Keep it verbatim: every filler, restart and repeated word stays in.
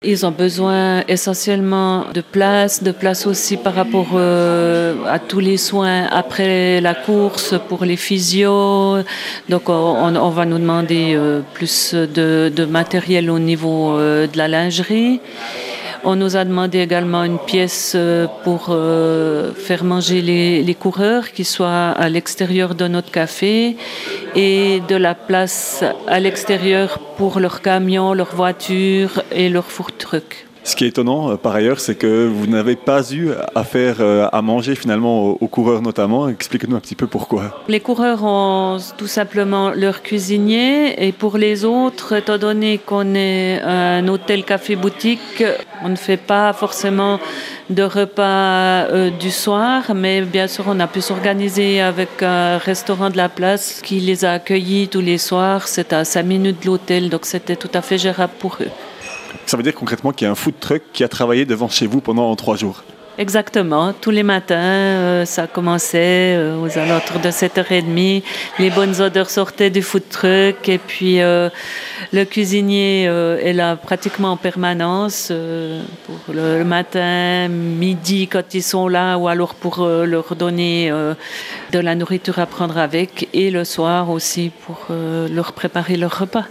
Ils ont besoin essentiellement de place, de place aussi par rapport euh, à tous les soins après la course pour les physios. Donc on, on va nous demander euh, plus de, de matériel au niveau euh, de la lingerie. On nous a demandé également une pièce pour euh, faire manger les, les coureurs qui soient à l'extérieur de notre café et de la place à l'extérieur pour leurs camions, leurs voitures et leurs fourre-trucs. Ce qui est étonnant, par ailleurs, c'est que vous n'avez pas eu à faire à manger finalement aux coureurs notamment. Expliquez-nous un petit peu pourquoi. Les coureurs ont tout simplement leur cuisinier et pour les autres, étant donné qu'on est un hôtel café-boutique, on ne fait pas forcément de repas euh, du soir, mais bien sûr on a pu s'organiser avec un restaurant de la place qui les a accueillis tous les soirs. C'est à cinq minutes de l'hôtel, donc c'était tout à fait gérable pour eux. Ça veut dire concrètement qu'il y a un food truck qui a travaillé devant chez vous pendant trois jours. Exactement, tous les matins, euh, ça commençait euh, aux alentours de sept heures trente. Les bonnes odeurs sortaient du food truck et puis euh, le cuisinier euh, est là pratiquement en permanence euh, pour le, le matin, midi quand ils sont là ou alors pour euh, leur donner euh, de la nourriture à prendre avec et le soir aussi pour euh, leur préparer leur repas.